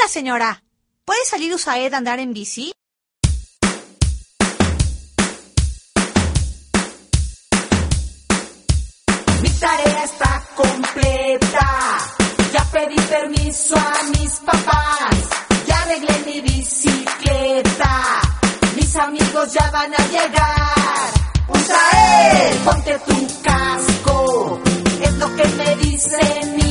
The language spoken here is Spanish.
señora, ¿puede salir Usaed a andar en bici? Mi tarea está completa. Ya pedí permiso a mis papás. Ya arreglé mi bicicleta. Mis amigos ya van a llegar. Usaed, ponte tu casco. Es lo que me dice mi